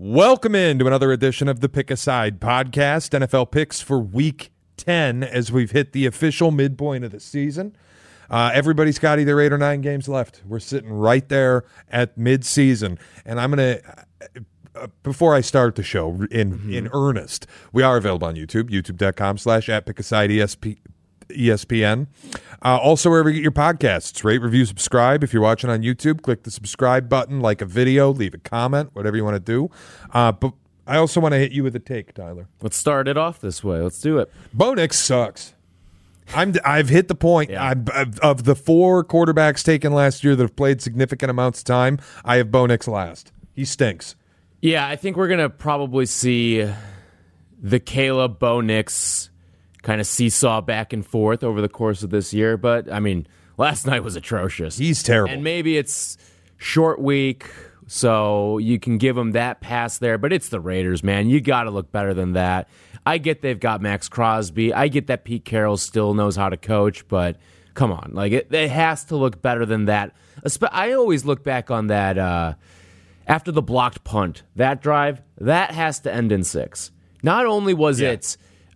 Welcome into another edition of the Pick a Side podcast, NFL picks for Week 10 as we've hit the official midpoint of the season. Everybody's got either 8 or 9 games left. We're sitting right there at mid-season, and I'm going to, before I start the show in earnest, we are available on YouTube, youtube.com/@pickasideESPN. Also, wherever you get your podcasts, rate, review, subscribe. If you're watching on YouTube, click the subscribe button, like a video, leave a comment, whatever you want to do. But I also want to hit you with a take, Tyler. Let's start it off this way. Let's do it. Bo Nix sucks. I've hit the point. Yeah. Of the 4 quarterbacks taken last year that have played significant amounts of time, I have Bo Nix last. He stinks. Yeah, I think we're going to probably see the Caleb Bo Nix kind of seesaw back and forth over the course of this year. But, I mean, last night was atrocious. He's terrible. And maybe it's short week, so you can give him that pass there. But it's the Raiders, man. You got to look better than that. I get they've got Max Crosby. I get that Pete Carroll still knows how to coach. But, come on. Like it has to look better than that. I always look back on that after the blocked punt, that drive, that has to end in 6. Not only was it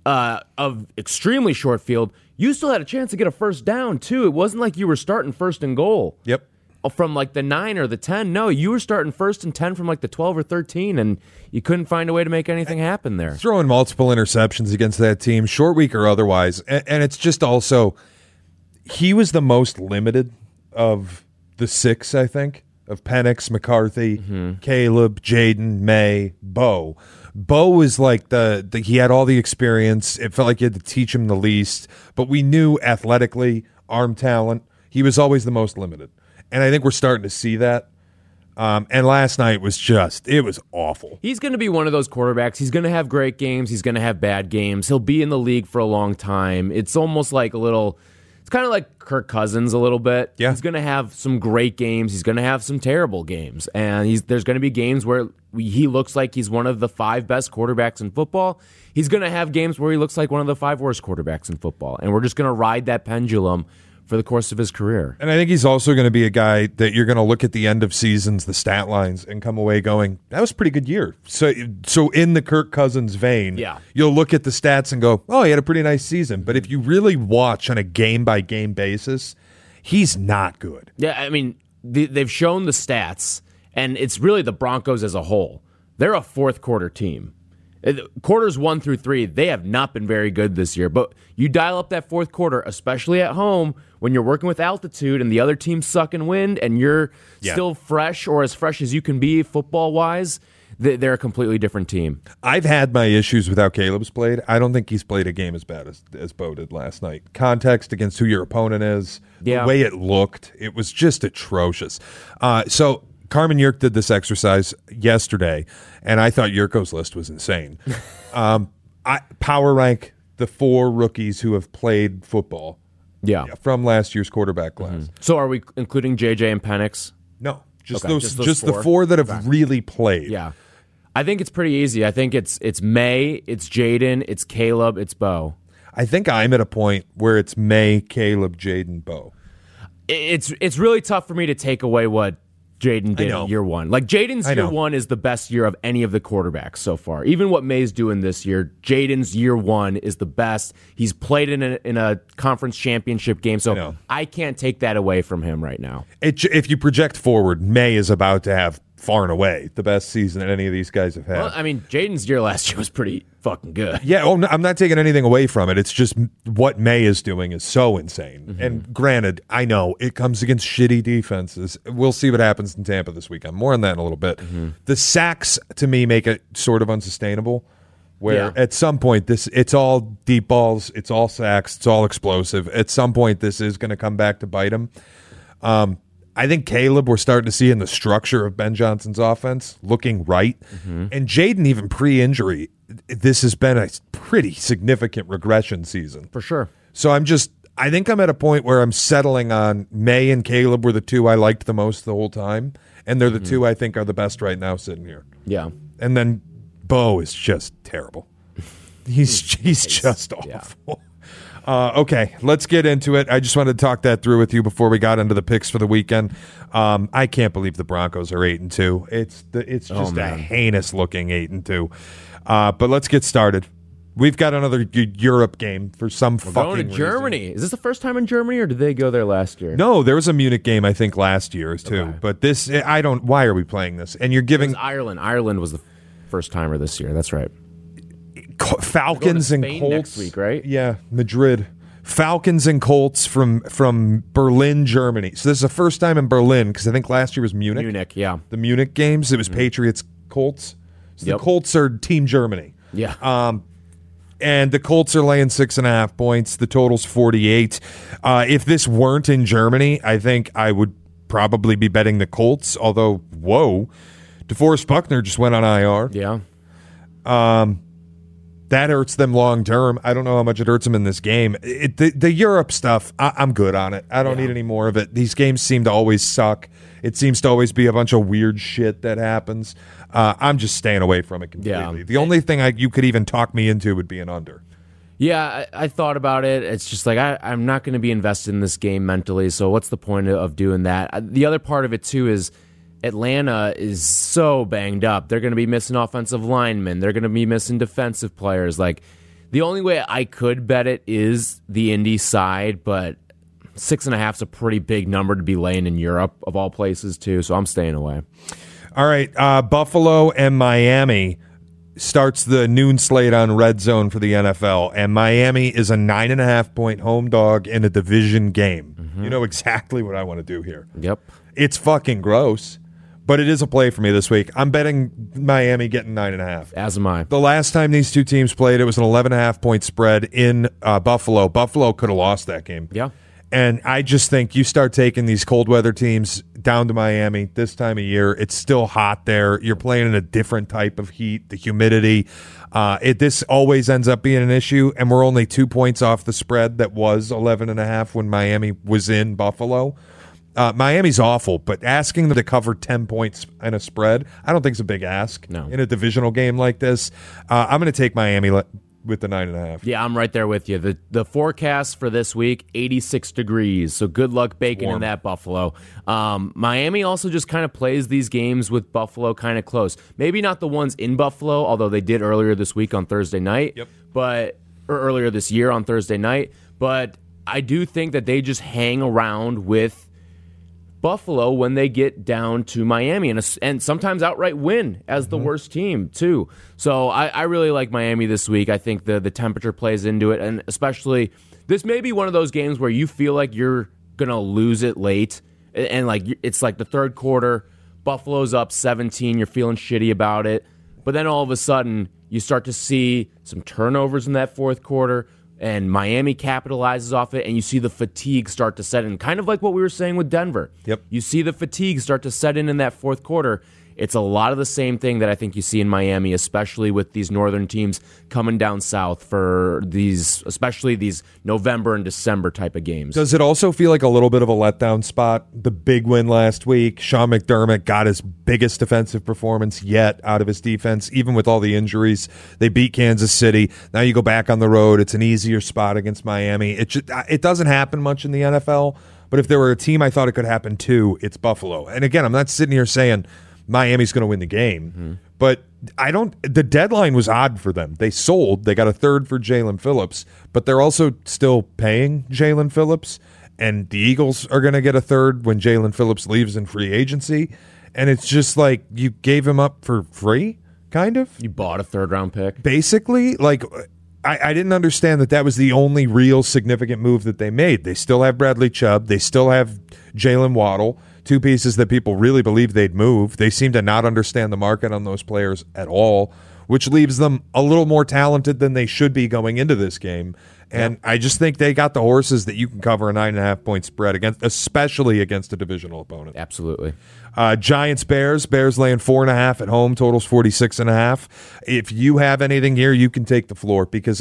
of extremely short field, you still had a chance to get a first down, too. It wasn't like you were starting first and goal. Yep. From like the 9 or the 10. No, you were starting first and 10 from like the 12 or 13, and you couldn't find a way to make anything happen there. Throwing multiple interceptions against that team, short week or otherwise. And it's just also, he was the most limited of the 6, I think, of Penix, McCarthy, Caleb, Jaden, May, Bo. Bo was like he had all the experience. It felt like you had to teach him the least, but we knew athletically, arm talent, he was always the most limited. And I think we're starting to see that. And last night was it was awful. He's going to be one of those quarterbacks. He's going to have great games. He's going to have bad games. He'll be in the league for a long time. It's almost like it's kind of like Kirk Cousins a little bit. Yeah. He's going to have some great games. He's going to have some terrible games. And there's going to be games where he looks like he's one of the 5 best quarterbacks in football. He's going to have games where he looks like one of the 5 worst quarterbacks in football. And we're just going to ride that pendulum for the course of his career. And I think he's also going to be a guy that you're going to look at the end of seasons, the stat lines, and come away going, that was a pretty good year. So in the Kirk Cousins vein, you'll look at the stats and go, oh, he had a pretty nice season. But if you really watch on a game-by-game basis, he's not good. Yeah, I mean, they've shown the stats, and it's really the Broncos as a whole. They're a fourth-quarter team. Quarters 1 through 3, they have not been very good this year. But you dial up that fourth quarter, especially at home, when you're working with altitude and the other team's sucking wind and you're still fresh or as fresh as you can be football-wise, they're a completely different team. I've had my issues with how Caleb's played. I don't think he's played a game as bad as Bo did last night. Context against who your opponent is, the way it looked, it was just atrocious. So Carmen Yurk did this exercise yesterday, and I thought Yurko's list was insane. I power rank the 4 rookies who have played football from last year's quarterback class. So are we including JJ and Penix? No, just Okay, those just the 4 that have really played. Yeah. I think it's pretty easy. I think it's May, it's Jaden, it's Caleb, it's Bo. I think I'm at a point where it's May, Caleb, Jaden, Bo. It's really tough for me to take away what Jaden did in year 1. Like, Jaden's year 1 is the best year of any of the quarterbacks so far. Even what May's doing this year, Jaden's year 1 is the best. He's played in a conference championship game, so I can't take that away from him right now. If you project forward, May is about to have far and away the best season that any of these guys have had. Well, I mean, Jaden's year last year was pretty fucking good. Yeah, I'm not taking anything away from it. It's just what May is doing is so insane. And granted, I know it comes against shitty defenses. We'll see what happens in Tampa this weekend. More on that in a little bit. The sacks, to me, make it sort of unsustainable, where at some point it's all deep balls, it's all sacks, it's all explosive. At some point, this is going to come back to bite him. I think Caleb, we're starting to see in the structure of Ben Johnson's offense looking right. And Jaden, even pre-injury, this has been a pretty significant regression season. For sure. So I think I'm at a point where I'm settling on May and Caleb were the 2 I liked the most the whole time. And they're the 2 I think are the best right now sitting here. Yeah. And then Bo is just terrible. He's just awful. Okay, let's get into it. I just wanted to talk that through with you before we got into the picks for the weekend. I can't believe the Broncos are 8-2. It's just a heinous looking 8-2. But let's get started. We've got another Europe game for some fucking going to Germany. reason. Is this the first time in Germany, or did they go there last year? No, there was a Munich game I think last year too. Okay. But this, I don't. Why are we playing this? And you're giving Ireland. Ireland was the first timer this year. That's right. Falcons and Spain Colts next week, right? Yeah, Madrid. Falcons and Colts from Berlin, Germany. So this is the first time in Berlin because I think last year was Munich. Munich, yeah. The Munich games. It was Patriots Colts. So the Colts are Team Germany. Yeah. And the Colts are laying 6.5 points. The total's 48. If this weren't in Germany, I think I would probably be betting the Colts. Although, whoa, DeForest Buckner just went on IR. Yeah. That hurts them long term. I don't know how much it hurts them in this game. The Europe stuff, I'm good on it. I don't need any more of it. These games seem to always suck. It seems to always be a bunch of weird shit that happens. I'm just staying away from it completely. Yeah. The only thing you could even talk me into would be an under. Yeah, I thought about it. It's just like I'm not going to be invested in this game mentally, so what's the point of doing that? The other part of it, too, is Atlanta is so banged up. They're going to be missing offensive linemen. They're going to be missing defensive players. Like, the only way I could bet it is the Indy side, but 6.5 is a pretty big number to be laying in Europe, of all places, too, so I'm staying away. All right, Buffalo and Miami starts the noon slate on Red Zone for the NFL, and Miami is a 9.5-point home dog in a division game. Mm-hmm. You know exactly what I want to do here. Yep. It's fucking gross, but it is a play for me this week. I'm betting Miami getting 9.5. As am I. The last time these two teams played, it was an 11.5-point spread in Buffalo. Buffalo could have lost that game. Yeah. And I just think you start taking these cold weather teams down to Miami this time of year. It's still hot there. You're playing in a different type of heat, the humidity. This always ends up being an issue, and we're only 2 points off the spread that was 11.5 when Miami was in Buffalo. Miami's awful, but asking them to cover 10 points in a spread, I don't think it's a big ask in a divisional game like this. I'm going to take Miami with the 9.5. Yeah, I'm right there with you. The forecast for this week, 86 degrees. So good luck baking in that, Buffalo. Miami also just kind of plays these games with Buffalo kind of close. Maybe not the ones in Buffalo, although they did earlier this week on Thursday night. Yep. Or earlier this year on Thursday night. But I do think that they just hang around with Buffalo when they get down to Miami and sometimes outright win as the worst team too. So I really like Miami this week. I think the temperature plays into it, and especially this may be one of those games where you feel like you're gonna lose it late, and like it's like the third quarter, Buffalo's up 17, you're feeling shitty about it, but then all of a sudden you start to see some turnovers in that fourth quarter. And Miami capitalizes off it, and you see the fatigue start to set in, kind of like what we were saying with Denver. Yep. You see the fatigue start to set in that fourth quarter. It's a lot of the same thing that I think you see in Miami, especially with these northern teams coming down south for especially these November and December type of games. Does it also feel like a little bit of a letdown spot? The big win last week, Sean McDermott got his biggest defensive performance yet out of his defense, even with all the injuries. They beat Kansas City. Now you go back on the road. It's an easier spot against Miami. It doesn't happen much in the NFL, but if there were a team I thought it could happen to, it's Buffalo. And again, I'm not sitting here saying Miami's going to win the game, but the deadline was odd for them. They sold, they got a third for Jalen Phillips, but they're also still paying Jalen Phillips, and the Eagles are going to get a third when Jalen Phillips leaves in free agency, and it's just like you gave him up for free, kind of. You bought a third-round pick. Basically, like I didn't understand that was the only real significant move that they made. They still have Bradley Chubb. They still have Jalen Waddle, two pieces that people really believe they'd move. They seem to not understand the market on those players at all, which leaves them a little more talented than they should be going into this game. And I just think they got the horses that you can cover a 9.5-point spread against, especially against a divisional opponent. Absolutely. Giants, Bears laying 4.5 at home, totals 46.5. If you have anything here, you can take the floor because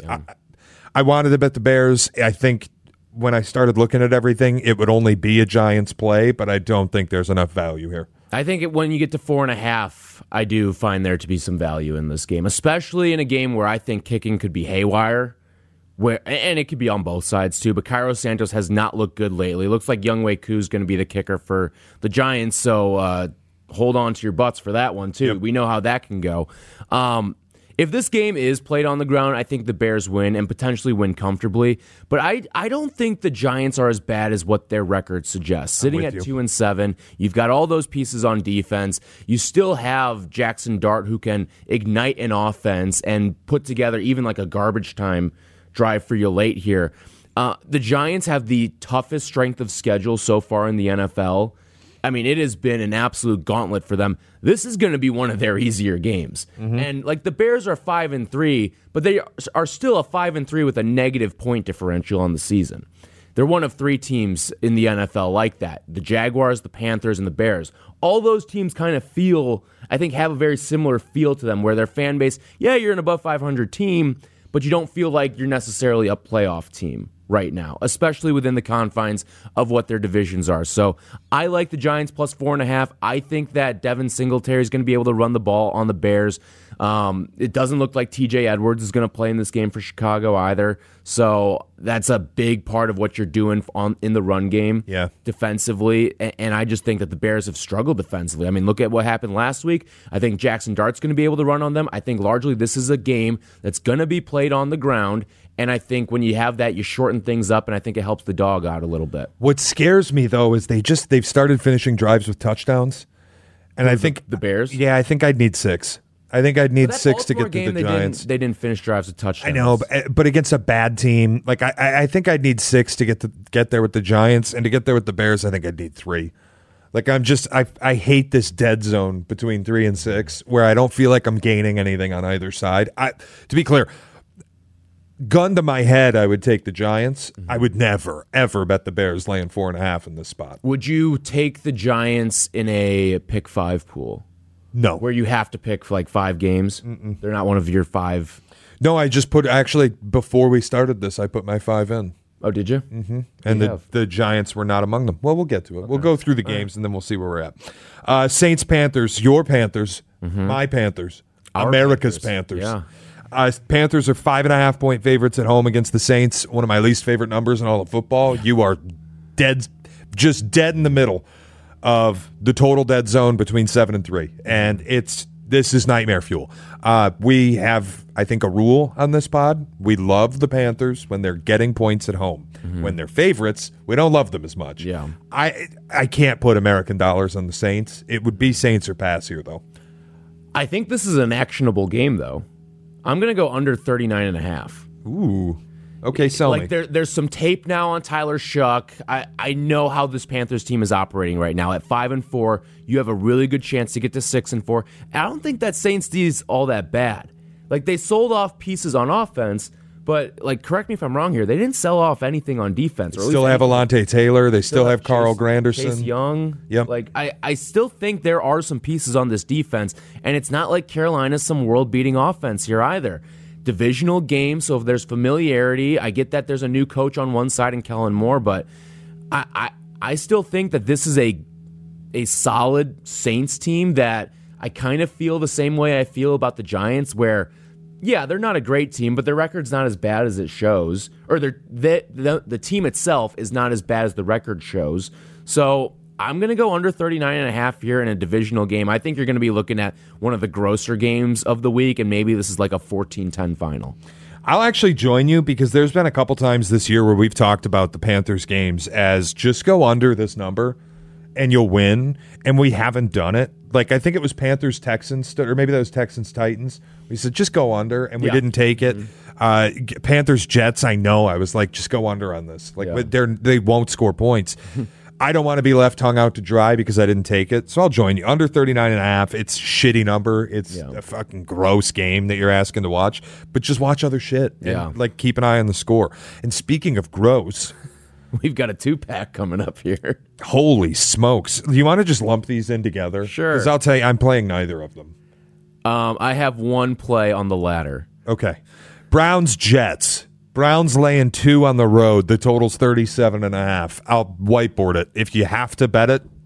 I wanted to bet the Bears. I think when I started looking at everything, it would only be a Giants play, but I don't think there's enough value here. I think when you get to 4.5, I do find there to be some value in this game, especially in a game where I think kicking could be haywire. and it could be on both sides too, but Cairo Santos has not looked good lately. It looks like Younghoe Koo's going to be the kicker for the Giants, so hold on to your butts for that one too. Yep. We know how that can go. If this game is played on the ground, I think the Bears win and potentially win comfortably. But I don't think the Giants are as bad as what their record suggests. Sitting at 2-7, you've got all those pieces on defense. You still have Jackson Dart who can ignite an offense and put together even like a garbage time drive for you late here. The Giants have the toughest strength of schedule so far in the NFL. I mean, it has been an absolute gauntlet for them. This is going to be one of their easier games. Mm-hmm. And like the Bears are 5-3, but they are still a 5-3 with a negative point differential on the season. They're one of 3 teams in the NFL like that. The Jaguars, the Panthers, and the Bears. All those teams kind of have a very similar feel to them where their fan base, yeah, you're an above 500 team, but you don't feel like you're necessarily a playoff team right now, especially within the confines of what their divisions are. So I like the Giants plus 4.5. I think that Devin Singletary is going to be able to run the ball on the Bears. It doesn't look like TJ Edwards is going to play in this game for Chicago either. So that's a big part of what you're doing in the run game defensively. And I just think that the Bears have struggled defensively. I mean, look at what happened last week. I think Jackson Dart's going to be able to run on them. I think largely this is a game that's going to be played on the ground. And I think when you have that, you shorten things up, and I think it helps the dog out a little bit. What scares me, though, is they've started finishing drives with touchdowns. And I think the Bears? Yeah, I think I'd need 6. I think I'd need 6 to get through the Giants. They didn't finish drives with touchdowns. I know, but against a bad team, like I think I'd need 6 to get there with the Giants, and to get there with the Bears, I think I'd need 3. Like I hate this dead zone between 3 and 6, where I don't feel like I'm gaining anything on either side. To be clear, gun to my head, I would take the Giants. Mm-hmm. I would never, ever bet the Bears laying 4.5 in this spot. Would you take the Giants in a pick 5 pool? No. Where you have to pick like 5 games? Mm-mm. They're not one of your 5? No, I just actually, before we started this, I put my 5 in. Oh, did you? Mm-hmm. And the Giants were not among them. Well, we'll get to it. Okay. We'll go through the games, and then we'll see where we're at. Saints-Panthers, your Panthers, my Panthers, our America's Panthers. Yeah. Panthers are 5.5-point favorites at home against the Saints. One of my least favorite numbers in all of football. You are just dead in the middle of the total dead zone between 7 and 3, and this is nightmare fuel. We have, I think, a rule on this pod. We love the Panthers when they're getting points at home. Mm-hmm. When they're favorites, we don't love them as much. Yeah, I can't put American dollars on the Saints. It would be Saints or pass here, though. I think this is an actionable game, though. I'm going to go under 39.5. Ooh. Okay, sell me. There's some tape now on Tyler Shuck. I know how this Panthers team is operating right now. At 5-4, you have a really good chance to get to 6-4. I don't think that Saints D is all that bad. Like, they sold off pieces on offense, but, like, correct me if I'm wrong here, they didn't sell off anything on defense. They still have Alontae Taylor. They still have Carl Granderson. Chase Young. Yep. Like, I still think there are some pieces on this defense, and it's not like Carolina's some world-beating offense here either. Divisional game, so if there's familiarity, I get that there's a new coach on one side in Kellen Moore, but I still think that this is a solid Saints team that I kind of feel the same way I feel about the Giants, where, yeah, they're not a great team, but their record's not as bad as it shows, or the team itself is not as bad as the record shows. So I'm going to go under 39.5 here in a divisional game. I think you're going to be looking at one of the grosser games of the week, and maybe this is like a 14-10 final. I'll actually join you because there's been a couple times this year where we've talked about the Panthers games as just go under this number and you'll win, and we haven't done it. Like, I think it was Panthers-Texans, or maybe that was Texans-Titans. We said, just go under, and we didn't take it. Mm-hmm. Panthers-Jets, I know. I was like, just go under on this. Like, they won't score points. I don't want to be left hung out to dry because I didn't take it, so I'll join you. Under 39.5, it's a shitty number. It's a fucking gross game that you're asking to watch, but just watch other shit. And, like, keep an eye on the score. And speaking of gross, we've got a 2-pack coming up here. Holy smokes. Do you want to just lump these in together? Sure. Because I'll tell you, I'm playing neither of them. I have one play on the ladder. Okay. Browns-Jets. Browns laying 2 on the road. The total's 37.5. I'll whiteboard it. If you have to bet it,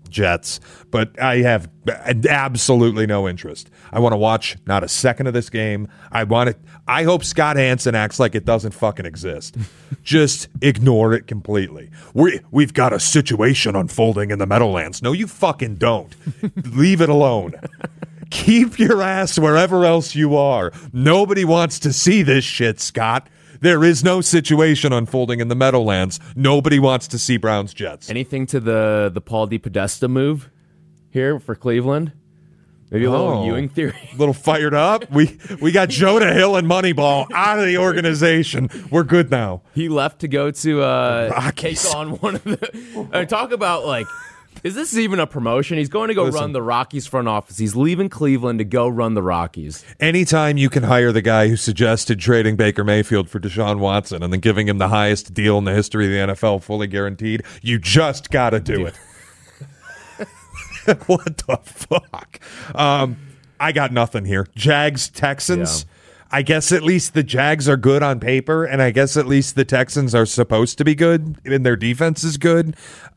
Jets, but I have absolutely no interest. I want to watch not a second of this game. I hope Scott Hansen acts like it doesn't fucking exist. Just ignore it completely. We've got a situation unfolding in the Meadowlands. No, you fucking don't. Leave it alone. Keep your ass wherever else you are. Nobody wants to see this shit, Scott. There is no situation unfolding in the Meadowlands. Nobody wants to see Browns Jets. Anything to the Paul DePodesta move here for Cleveland? Maybe a little Ewing theory. A little fired up. We got Jonah Hill and Moneyball out of the organization. We're good now. He left to go to Rockies. take on one of the. Talk about like. Is this even a promotion? He's going to go run the Rockies front office. He's leaving Cleveland to go run the Rockies. Anytime you can hire the guy who suggested trading Baker Mayfield for Deshaun Watson and then giving him the highest deal in the history of the NFL, fully guaranteed, you just got to do it. What the fuck? I got nothing here. Jags, Texans. Yeah. I guess at least the Jags are good on paper, and I guess at least the Texans are supposed to be good, and their defense is good.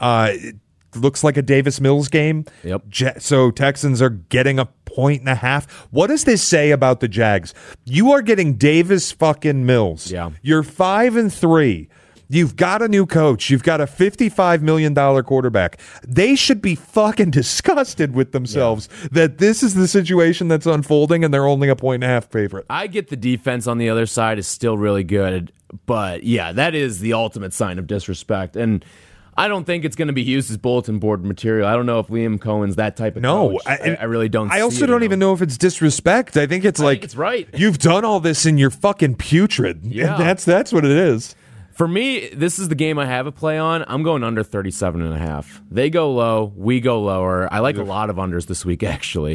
Looks like a Davis Mills game. Yep. So Texans are getting 1.5. What does this say about the Jags? You are getting Davis fucking Mills. Yeah. You're 5-3. You've got a new coach. You've got a $55 million quarterback. They should be fucking disgusted with themselves that this is the situation that's unfolding and they're only 1.5 favorite. I get the defense on the other side is still really good, but yeah, that is the ultimate sign of disrespect. And I don't think it's going to be used as bulletin board material. I don't know if Liam Cohen's that type of coach. I really don't. I also don't even know if it's disrespect. I think it's I think it's right. You've done all this and you're fucking putrid. Yeah. That's what it is. For me, this is the game I have a play on. I'm going under 37.5. They go low, we go lower. I like a lot of unders this week, actually.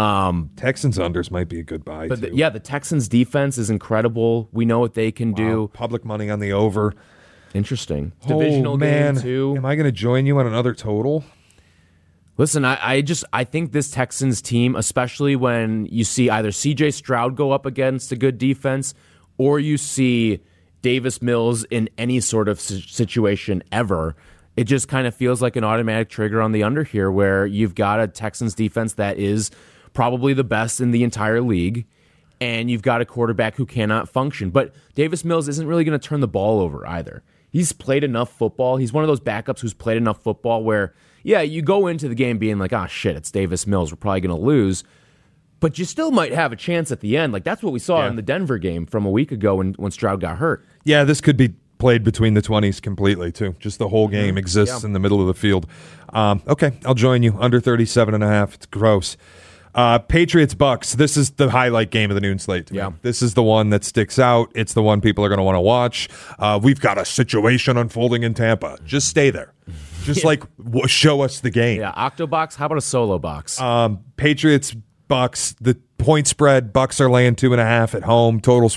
Texans unders might be a good buy, but too. The Texans defense is incredible. We know what they can do. Public money on the over. Interesting. Divisional game, too. Am I going to join you on another total? Listen, I think this Texans team, especially when you see either C.J. Stroud go up against a good defense or you see Davis Mills in any sort of situation ever, it just kind of feels like an automatic trigger on the under here where you've got a Texans defense that is probably the best in the entire league, and you've got a quarterback who cannot function. But Davis Mills isn't really going to turn the ball over either. He's played enough football. He's one of those backups who's played enough football where, yeah, you go into the game being like, shit, it's Davis Mills. We're probably going to lose. But you still might have a chance at the end. Like, that's what we saw in the Denver game from a week ago when Stroud got hurt. Yeah, this could be played between the 20s completely, too. Just the whole game exists in the middle of the field. Okay, I'll join you. Under 37.5. It's gross. Patriots Bucks. This is the highlight game of the noon slate to me. This is the one that sticks out. It's the one people are going to want to watch. We've got a situation unfolding in Tampa. Just stay there. Just show us the game. Yeah, Octobox. How about a solo box? Patriots Bucks. The point spread. Bucks are laying 2.5 at home. Total's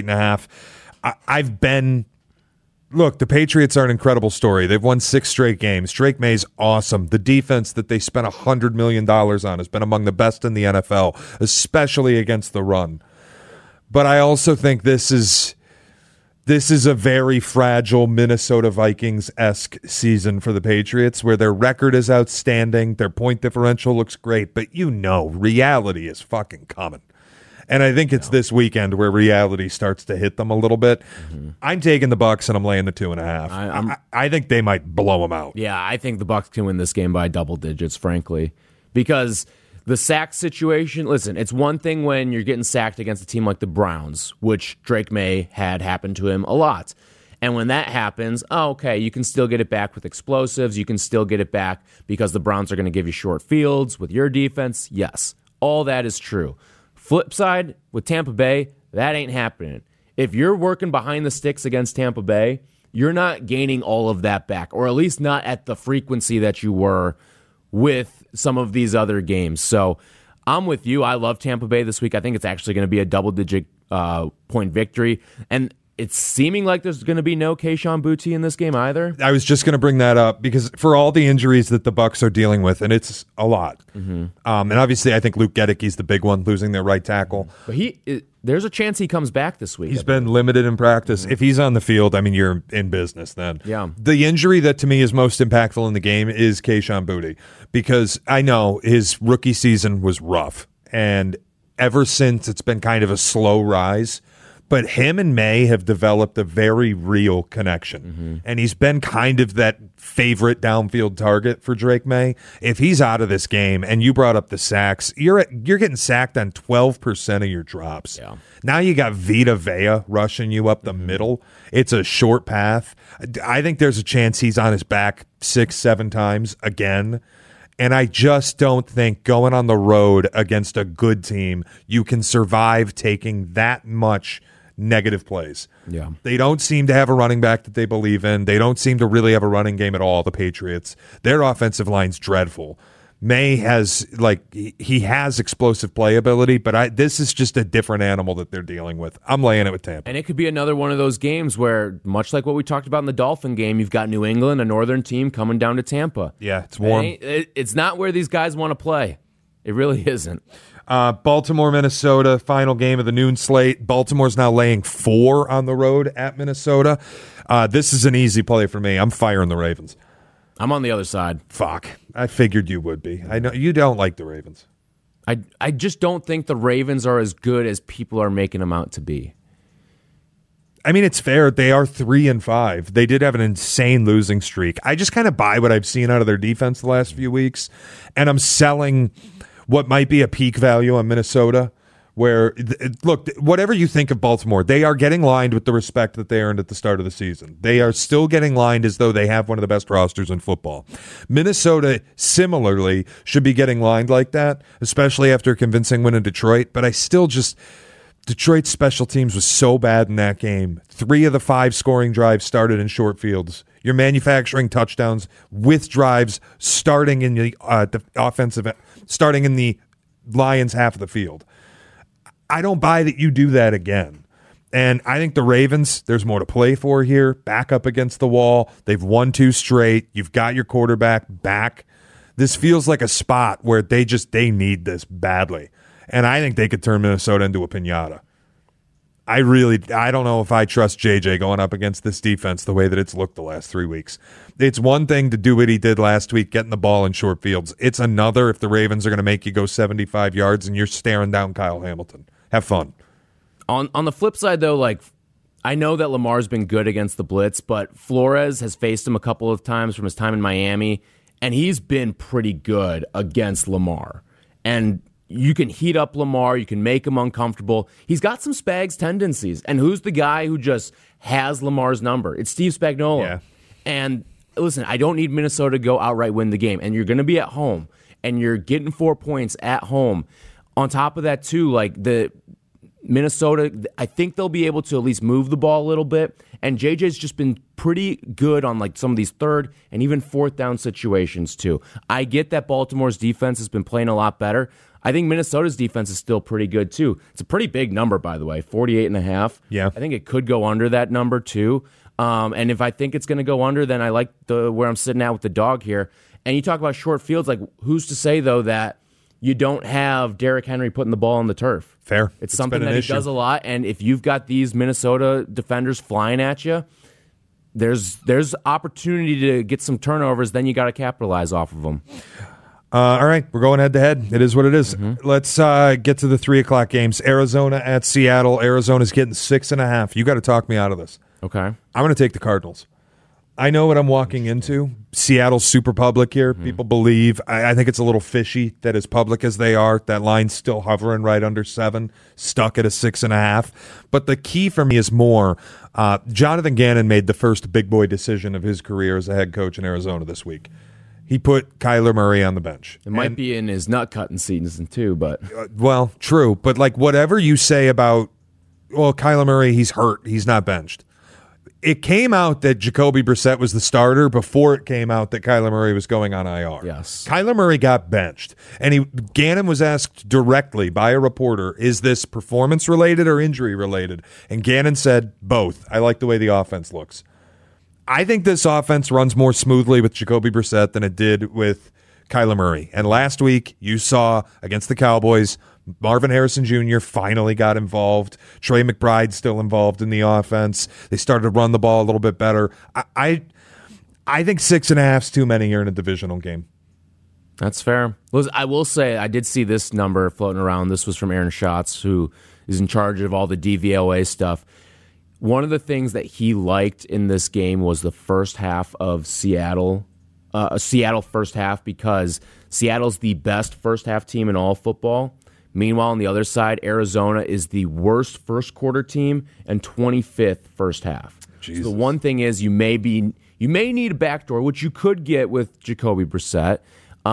48.5. Look, the Patriots are an incredible story. They've won 6 straight games. Drake May's awesome. The defense that they spent $100 million on has been among the best in the NFL, especially against the run. But I also think this is a very fragile Minnesota Vikings-esque season for the Patriots, where their record is outstanding, their point differential looks great, but reality is fucking coming. And I think it's this weekend where reality starts to hit them a little bit. Mm-hmm. I'm taking the Bucks and I'm laying the 2.5. I think they might blow them out. Yeah, I think the Bucks can win this game by double digits, frankly, because the sack situation. Listen, it's one thing when you're getting sacked against a team like the Browns, which Drake May had happened to him a lot. And when that happens, okay, you can still get it back with explosives. You can still get it back because the Browns are going to give you short fields with your defense. Yes, all that is true. Flip side, with Tampa Bay, that ain't happening. If you're working behind the sticks against Tampa Bay, you're not gaining all of that back, or at least not at the frequency that you were with some of these other games. So I'm with you. I love Tampa Bay this week. I think it's actually going to be a double-digit point victory. And it's seeming like there's going to be no Kayshon Boutte in this game either. I was just going to bring that up because for all the injuries that the Bucs are dealing with, and it's a lot, and obviously I think Luke Gedicke's the big one, losing their right tackle. But there's a chance he comes back this week. He's been limited in practice. If he's on the field, I mean, you're in business then. Yeah. The injury that to me is most impactful in the game is Kayshon Boutte because I know his rookie season was rough, and ever since it's been kind of a slow rise. But him and May have developed a very real connection. And he's been kind of that favorite downfield target for Drake May. If he's out of this game, and you brought up the sacks, you're getting sacked on 12% of your drops. Yeah. Now you got Vita Vea rushing you up the middle. It's a short path. I think there's a chance he's on his back 6-7 times again. And I just don't think going on the road against a good team, you can survive taking that much negative plays. Yeah. They don't seem to have a running back that they believe in. They don't seem to really have a running game at all, the Patriots. Their offensive line's dreadful. May has, he has explosive playability, but this is just a different animal that they're dealing with. I'm laying it with Tampa. And it could be another one of those games where, much like what we talked about in the Dolphin game, you've got New England, a northern team, coming down to Tampa. Yeah, it's warm. It's not where these guys want to play. It really isn't. Baltimore, Minnesota, final game of the noon slate. Baltimore's now laying 4 on the road at Minnesota. This is an easy play for me. I'm firing the Ravens. I'm on the other side. Fuck. I figured you would be. I know you don't like the Ravens. I just don't think the Ravens are as good as people are making them out to be. I mean, it's fair. They are 3-5. They did have an insane losing streak. I just kind of buy what I've seen out of their defense the last few weeks, and I'm selling what might be a peak value on Minnesota. Where, look, whatever you think of Baltimore, they are getting lined with the respect that they earned at the start of the season. They are still getting lined as though they have one of the best rosters in football. Minnesota, similarly, should be getting lined like that, especially after a convincing win in Detroit. But I still just... Detroit's special teams was so bad in that game. 3 of the 5 scoring drives started in short fields. You're manufacturing touchdowns with drives starting in the offensive, starting in the Lions' half of the field. I don't buy that you do that again. And I think the Ravens, there's more to play for here. Back up against the wall. They've won 2 straight. You've got your quarterback back. This feels like a spot where they need this badly. And I think they could turn Minnesota into a piñata. I don't know if I trust JJ going up against this defense the way that it's looked the last 3 weeks. It's one thing to do what he did last week, getting the ball in short fields. It's another if the Ravens are going to make you go 75 yards and you're staring down Kyle Hamilton. Have fun. On the flip side, though, I know that Lamar's been good against the blitz, but Flores has faced him a couple of times from his time in Miami, and he's been pretty good against Lamar. And you can heat up Lamar. You can make him uncomfortable. He's got some Spags tendencies. And who's the guy who just has Lamar's number? It's Steve Spagnuolo. Yeah. And listen, I don't need Minnesota to go outright win the game. And you're going to be at home. And you're getting 4 points at home. On top of that, too, the Minnesota, I think they'll be able to at least move the ball a little bit. And JJ's just been pretty good on some of these 3rd and even 4th down situations, too. I get that Baltimore's defense has been playing a lot better. I think Minnesota's defense is still pretty good, too. It's a pretty big number, by the way, 48.5. Yeah. I think it could go under that number, too. And if I think it's going to go under, then I like where I'm sitting at with the dog here. And you talk about short fields, who's to say, though, that you don't have Derrick Henry putting the ball on the turf? Fair. It's something that he does a lot. And if you've got these Minnesota defenders flying at you, there's opportunity to get some turnovers. Then you got to capitalize off of them. All right, we're going head-to-head. It is what it is. Let's get to the 3 o'clock games. Arizona at Seattle. Arizona's getting 6.5. You got to talk me out of this. Okay. I'm going to take the Cardinals. I know what I'm walking into. Seattle's super public here. People believe. I think it's a little fishy that as public as they are, that line's still hovering right under 7, stuck at a 6.5. But the key for me is more, Jonathan Gannon made the first big boy decision of his career as a head coach in Arizona this week. He put Kyler Murray on the bench. It might be in his nut cutting season too, but well, true. But whatever you say about, Kyler Murray, he's hurt. He's not benched. it came out that Jacoby Brissett was the starter before it came out that Kyler Murray was going on IR. Yes. Kyler Murray got benched, and Gannon was asked directly by a reporter, is this performance-related or injury-related? And Gannon said, both. I like the way the offense looks. I think this offense runs more smoothly with Jacoby Brissett than it did with Kyler Murray. And last week, you saw against the Cowboys, Marvin Harrison Jr. finally got involved. Trey McBride still involved in the offense. They started to run the ball a little bit better. I think 6.5 is too many here in a divisional game. That's fair. I will say I did see this number floating around. This was from Aaron Schatz, who is in charge of all the DVOA stuff. One of the things that he liked in this game was the first half of Seattle first half, because Seattle's the best first half team in all football. Meanwhile, on the other side, Arizona is the worst first quarter team and 25th first half. So the one thing is you may need a backdoor, which you could get with Jacoby Brissett,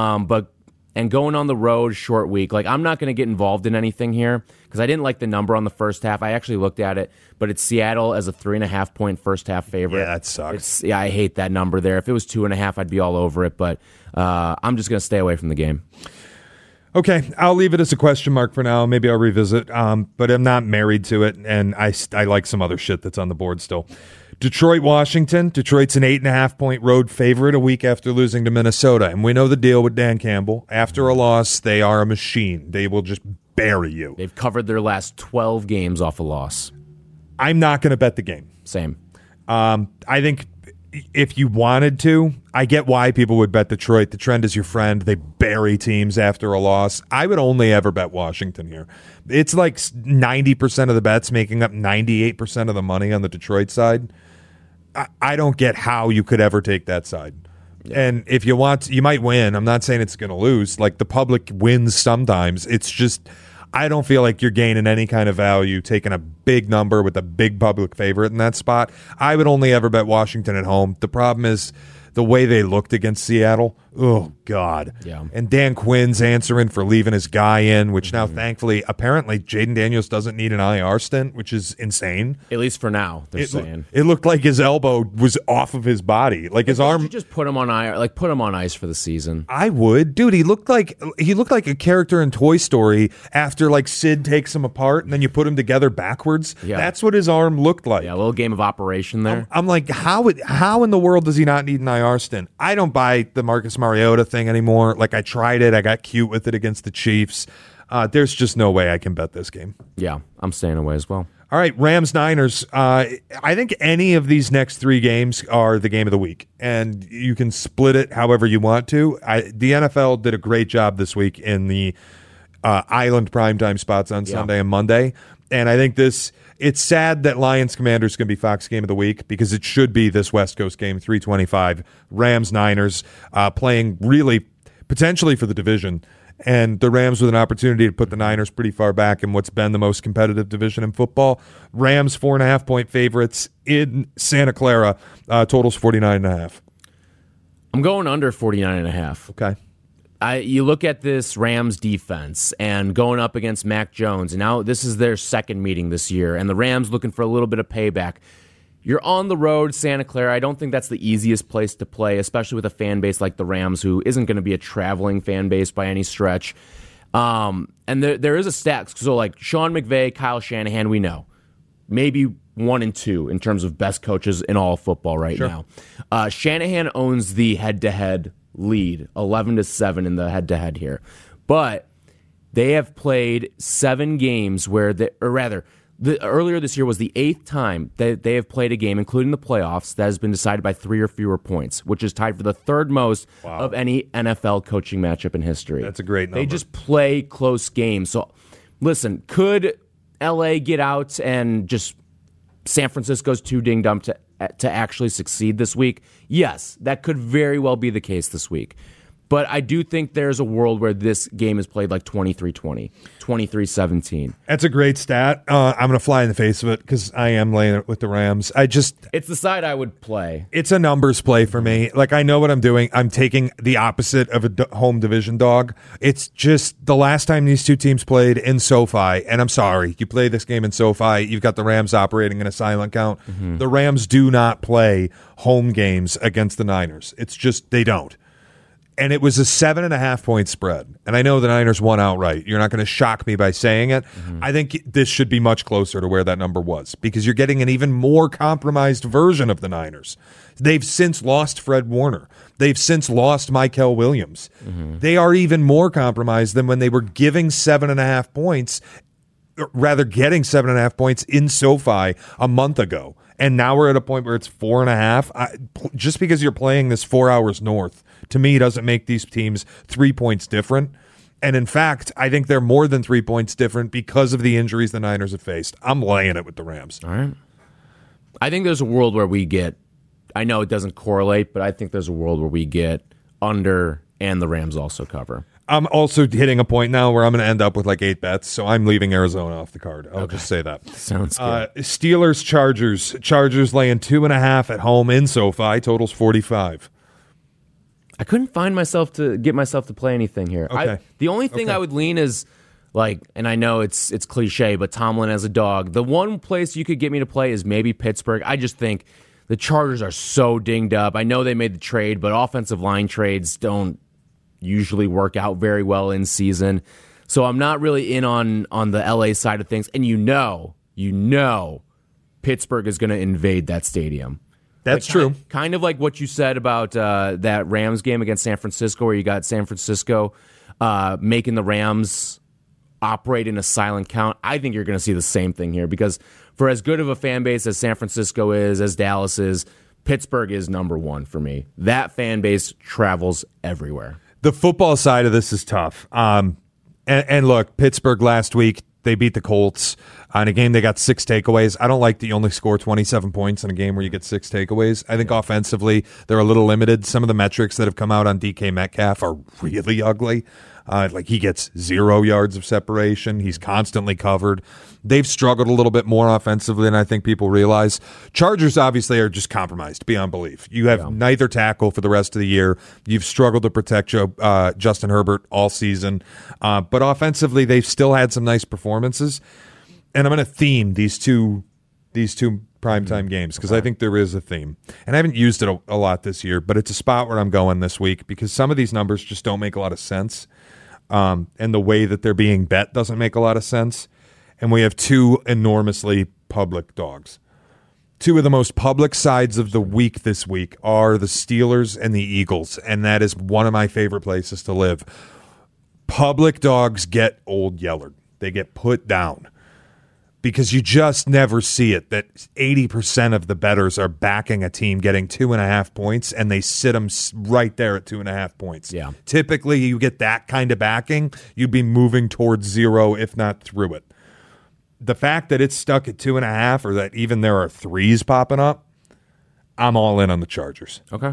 and going on the road, short week. Like, I'm not going to get involved in anything here because I didn't like the number on the first half. I actually looked at it, but it's Seattle as a 3.5 point first half favorite. Yeah, that sucks. I hate that number there. If it was 2.5, I'd be all over it, but I'm just going to stay away from the game. Okay, I'll leave it as a question mark for now. Maybe I'll revisit, but I'm not married to it, and I like some other shit that's on the board still. Detroit, Washington. Detroit's an 8.5 point road favorite a week after losing to Minnesota, and we know the deal with Dan Campbell. After a loss, they are a machine. They will just bury you. They've covered their last 12 games off a loss. I'm not going to bet the game. Same. I think if you wanted to, I get why people would bet Detroit. The trend is your friend. They bury teams after a loss. I would only ever bet Washington here. It's like 90% of the bets making up 98% of the money on the Detroit side. I don't get how you could ever take that side. Yeah. And if you want, you might win. I'm not saying it's going to lose. Like, the public wins sometimes. It's just, I don't feel like you're gaining any kind of value taking a big number with a big public favorite in that spot. I would only ever bet Washington at home. The problem is the way they looked against Seattle. Oh, God. Yeah. And Dan Quinn's answering for leaving his guy in, which now, thankfully, apparently, Jaden Daniels doesn't need an IR stint, which is insane. At least for now, they're saying. It looked like his elbow was off of his body. Like, his arm. You just put him on IR, like put him on ice for the season. I would. Dude, he looked like a character in Toy Story after, like, Sid takes him apart and then you put him together backwards. Yeah. That's what his arm looked like. Yeah, a little game of operation there. I'm like, how in the world does he not need an IR stint? I don't buy the Marcus Mariota thing anymore. Like, I tried it. I got cute with it against the Chiefs. There's just no way I can bet this game. Yeah, I'm staying away as well. All right, Rams-Niners. I think any of these next three games are the game of the week, and you can split it however you want to. The NFL did a great job this week in the island primetime spots on Sunday and Monday, and I think it's sad that Lions-Commanders is going to be Fox Game of the Week because it should be this West Coast game, 3:25. Rams-Niners playing really potentially for the division, and the Rams with an opportunity to put the Niners pretty far back in what's been the most competitive division in football. Rams 4.5 point favorites in Santa Clara. Totals 49.5. I'm going under 49.5. Okay. You look at this Rams defense and going up against Mac Jones, and now this is their second meeting this year, and the Rams looking for a little bit of payback. You're on the road, Santa Clara. I don't think that's the easiest place to play, especially with a fan base like the Rams, who isn't going to be a traveling fan base by any stretch. And there is a stat. So, like, Sean McVay, Kyle Shanahan, we know. Maybe 1 and 2 in terms of best coaches in all football right now. Shanahan owns the head-to-head lead, 11-7 in the head-to-head here. But they have played 7 games where earlier this year was the 8th time that they have played a game, including the playoffs, that has been decided by 3 or fewer points, which is tied for the third most of any NFL coaching matchup in history. That's a great number. They just play close games. So, listen, could LA get out and just San Francisco's too ding-dum to actually succeed this week? Yes, that could very well be the case this week. But I do think there's a world where this game is played like 23-20, 23-17. That's a great stat. I'm going to fly in the face of it because I am laying it with the Rams. It's the side I would play. It's a numbers play for me. Like, I know what I'm doing. I'm taking the opposite of a home division dog. It's just the last time these two teams played in SoFi, and I'm sorry, you play this game in SoFi, you've got the Rams operating in a silent count. The Rams do not play home games against the Niners. It's just they don't. And it was a 7.5-point spread. And I know the Niners won outright. You're not going to shock me by saying it. I think this should be much closer to where that number was because you're getting an even more compromised version of the Niners. They've since lost Fred Warner. They've since lost Mykel Williams. They are even more compromised than when they were giving 7.5 points, rather getting 7.5 points in SoFi a month ago. And now we're at a point where it's 4.5. Just because you're playing this 4 hours north, to me, doesn't make these teams 3 points different. And in fact, I think they're more than 3 points different because of the injuries the Niners have faced. I'm laying it with the Rams. All right. I think there's a world where we get, I know it doesn't correlate, but I think there's a world where we get under and the Rams also cover. I'm also hitting a point now where I'm going to end up with like 8 bets, so I'm leaving Arizona off the card. I'll just say that. Sounds good. Steelers, Chargers. Chargers laying 2.5 at home in SoFi. Totals 45. I couldn't find myself to get myself to play anything here. Okay. The only thing I would lean is like, and I know it's cliche, but Tomlin as a dog. The one place you could get me to play is maybe Pittsburgh. I just think the Chargers are so dinged up. I know they made the trade, but offensive line trades don't usually work out very well in season. So I'm not really in on the LA side of things. And you know, Pittsburgh is going to invade that stadium. That's true. Kind of like what you said about that Rams game against San Francisco, where you got San Francisco making the Rams operate in a silent count. I think you're going to see the same thing here because for as good of a fan base as San Francisco is, as Dallas is, Pittsburgh is number one for me. That fan base travels everywhere. The football side of this is tough. And look, Pittsburgh last week, they beat the Colts. In a game, they got 6 takeaways. I don't like that you only score 27 points in a game where you get 6 takeaways. I think offensively, they're a little limited. Some of the metrics that have come out on DK Metcalf are really ugly. Like he gets 0 yards of separation. He's constantly covered. They've struggled a little bit more offensively than I think people realize. Chargers obviously are just compromised beyond belief. You have neither tackle for the rest of the year. You've struggled to protect Justin Herbert all season. But offensively, they've still had some nice performances. And I'm going to theme these two primetime games because I think there is a theme. And I haven't used it a lot this year, but it's a spot where I'm going this week because some of these numbers just don't make a lot of sense. And the way that they're being bet doesn't make a lot of sense. And we have 2 enormously public dogs. 2 of the most public sides of the week this week are the Steelers and the Eagles, and that is one of my favorite places to live. Public dogs get old Yellard. They get put down because you just never see it that 80% of the bettors are backing a team getting 2.5 points, and they sit them right there at 2.5 points. Yeah. Typically, you get that kind of backing, you'd be moving towards 0, if not through it. The fact that it's stuck at 2.5 or that even there are 3s popping up, I'm all in on the Chargers. Okay.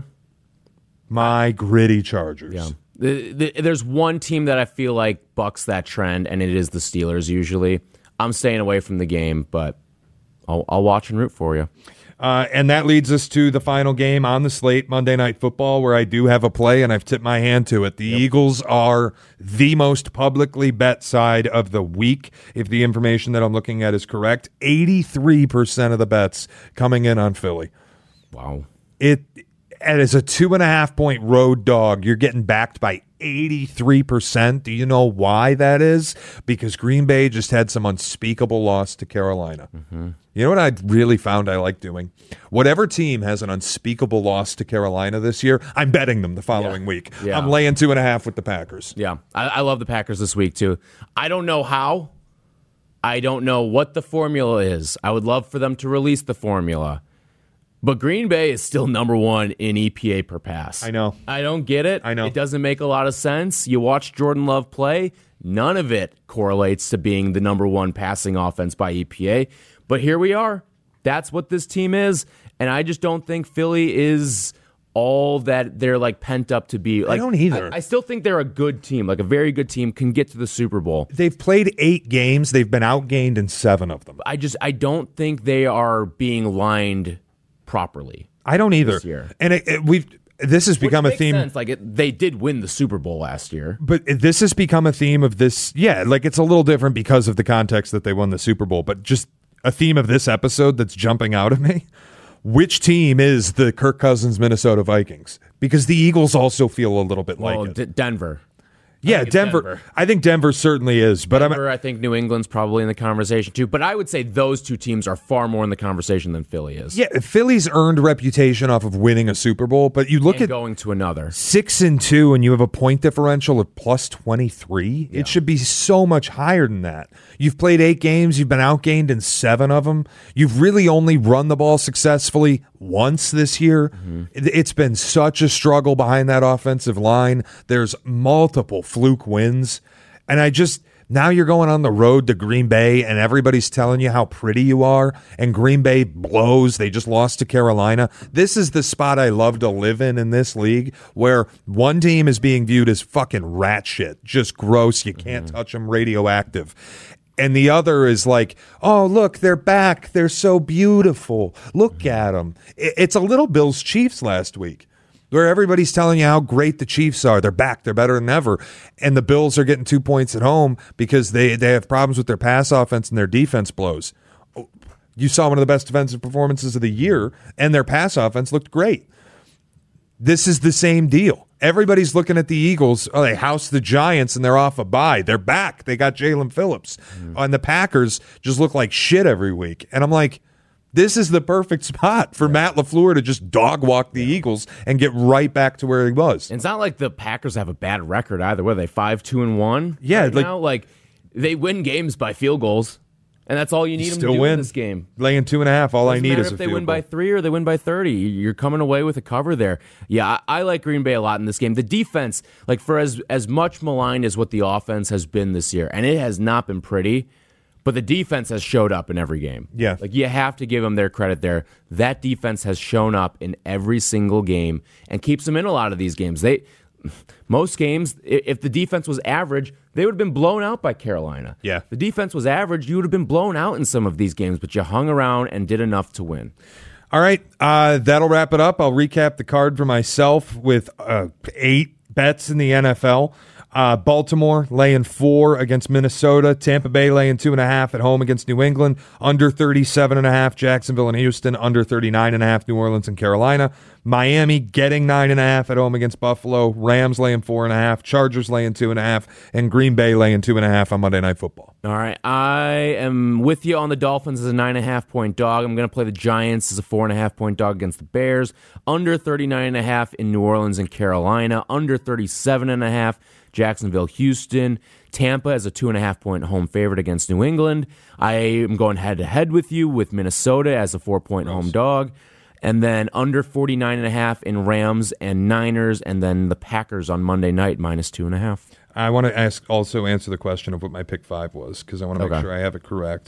My gritty Chargers. Yeah. There's one team that I feel like bucks that trend, and it is the Steelers usually. I'm staying away from the game, but I'll watch and root for you. And that leads us to the final game on the slate, Monday Night Football, where I do have a play, and I've tipped my hand to it. The Eagles are the most publicly bet side of the week, if the information that I'm looking at is correct. 83% of the bets coming in on Philly. Wow. It as a 2.5-point road dog, you're getting backed by 83%. Do you know why that is? Because Green Bay just had some unspeakable loss to Carolina. Mm-hmm. You know what I really found I like doing? Whatever team has an unspeakable loss to Carolina this year, I'm betting them the following week. Yeah. I'm laying 2.5 with the Packers. Yeah, I love the Packers this week too. I don't know how. I don't know what the formula is. I would love for them to release the formula. But Green Bay is still number 1 in EPA per pass. I know. I don't get it. I know. It doesn't make a lot of sense. You watch Jordan Love play, none of it correlates to being the number 1 passing offense by EPA. But here we are. That's what this team is. And I just don't think Philly is all that they're like pent up to be. Like, I don't either. I still think they're a good team, like a very good team, can get to the Super Bowl. They've played 8 games. They've been outgained in 7 of them. I don't think they are being lined properly. I don't either. This year. And this has become a makes theme. Sense. Like they did win the Super Bowl last year. But this has become a theme of this. Yeah, like it's a little different because of the context that they won the Super Bowl. But just a theme of this episode that's jumping out of me. Which team is the Kirk Cousins Minnesota Vikings? Because the Eagles also feel a little bit like it. Denver. Yeah, Denver. I think Denver certainly is. But I think New England's probably in the conversation too. But I would say those two teams are far more in the conversation than Philly is. Yeah, Philly's earned reputation off of winning a Super Bowl, but you look at going to another 6-2, and you have a point differential of plus 23. Yeah. It should be so much higher than that. You've played 8 games. You've been outgained in 7 of them. You've really only run the ball successfully once this year. Mm-hmm. It's been such a struggle behind that offensive line. There's multiple fluke wins. And now you're going on the road to Green Bay and everybody's telling you how pretty you are. And Green Bay blows. They just lost to Carolina. This is the spot I love to live in this league, where one team is being viewed as fucking rat shit. Just gross. You can't touch them, radioactive. And the other is like, oh, look, they're back. They're so beautiful. Look at them. It's a little Bills Chiefs last week, where everybody's telling you how great the Chiefs are. They're back. They're better than ever. And the Bills are getting 2 points at home because they have problems with their pass offense and their defense blows. You saw one of the best defensive performances of the year, and their pass offense looked great. This is the same deal. Everybody's looking at the Eagles. Oh, they housed the Giants and they're off a bye. They're back. They got Jalen Phillips. And the Packers just look like shit every week. And I'm like, this is the perfect spot for Matt LaFleur to just dog walk the Eagles and get right back to where he was. And it's not like the Packers have a bad record either. What are they, 5-2-1? Yeah. Now? Like, they win games by field goals. And that's all you need them to do in this game. Laying 2.5, all I need is a field goal. If they win by 3 or they win by 30, you're coming away with a cover there. Yeah, I like Green Bay a lot in this game. The defense, like for as much maligned as what the offense has been this year, and it has not been pretty, but the defense has showed up in every game. Yeah. Like you have to give them their credit there. That defense has shown up in every single game and keeps them in a lot of these games. Most games, if the defense was average, they would have been blown out by Carolina. Yeah. The defense was average, you would have been blown out in some of these games, but you hung around and did enough to win. All right, that'll wrap it up. I'll recap the card for myself with 8 bets in the NFL. Baltimore laying 4 against Minnesota. Tampa Bay laying 2.5 at home against New England. Under 37.5 Jacksonville and Houston. Under 39.5 New Orleans and Carolina. Miami getting 9.5 at home against Buffalo. Rams laying 4.5. Chargers laying 2.5. And Green Bay laying 2.5 on Monday Night Football. All right, I am with you on the Dolphins as a 9.5-point dog. I'm going to play the Giants as a 4.5-point dog against the Bears. Under 39.5 in New Orleans and Carolina. Under 37.5 Jacksonville, Houston. Tampa as a 2.5-point home favorite against New England. I am going head-to-head with you with Minnesota as a 4-point home dog. And then under 49.5 in Rams and Niners, and then the Packers on Monday night, minus 2.5. I want to answer the question of what my pick 5 was, because I want to make sure I have it correct.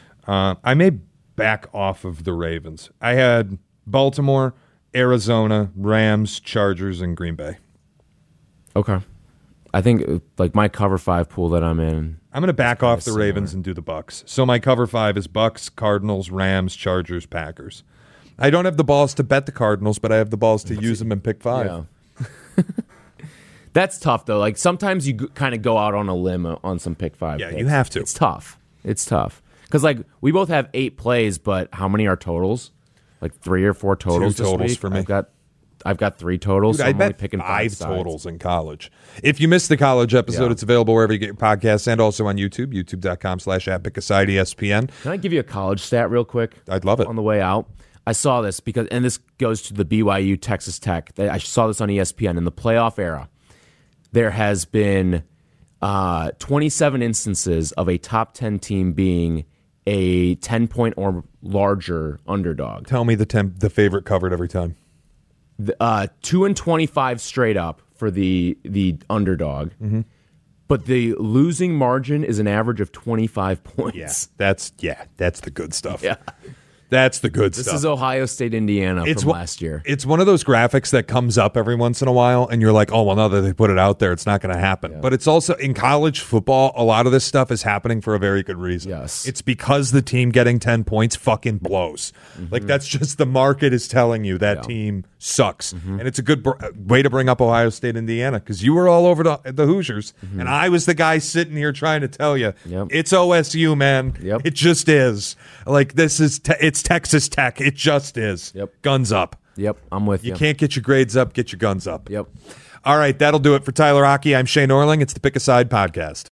I may back off of the Ravens. I had Baltimore, Arizona, Rams, Chargers, and Green Bay. Okay. I think like my cover 5 pool that I'm in. I'm going to back off the Ravens and do the Bucks. So my cover 5 is Bucks, Cardinals, Rams, Chargers, Packers. I don't have the balls to bet the Cardinals, but I have the balls to use them in pick 5. Yeah. That's tough, though. Like sometimes you kind of go out on a limb on some pick 5 Yeah, picks. you have to. It's tough. Because like we both have 8 plays, but how many are totals? Like 3 or 4 totals 2 this totals week? for me. I've got 3 totals. Dude, so I I'm only bet picking 5 sides. totals in college. If you missed the college episode, it's available wherever you get your podcasts and also on YouTube, youtube.com/@PickAsideESPN. Can I give you a college stat real quick? I'd love it. On the way out, I saw this and this goes to the BYU Texas Tech. I saw this on ESPN. In the playoff era, there has been 27 instances of a top 10 team being a 10-point or larger underdog. Tell me the favorite covered every time. 2-25 straight up for the underdog, but the losing margin is an average of 25 points. Yeah, that's the good stuff. Yeah. That's the good This stuff. is Ohio State, Indiana from last year. It's one of those graphics that comes up every once in a while, and you're like, oh, well, now that they put it out there, it's not going to happen. Yeah. But it's also, in college football, a lot of this stuff is happening for a very good reason. Yes. It's because the team getting 10 points fucking blows. Like, that's just the market is telling you that team sucks. And it's a good way to bring up Ohio State, Indiana, because you were all over the Hoosiers, and I was the guy sitting here trying to tell you, it's OSU, man. It just is. Like, this is, it's Texas Tech. It just is. Guns up. I'm with you. You can't get your grades up, get your guns up. Yep. All right, that'll do it for Tyler Rocky. I'm Shane Orling. It's the Pick a Side podcast.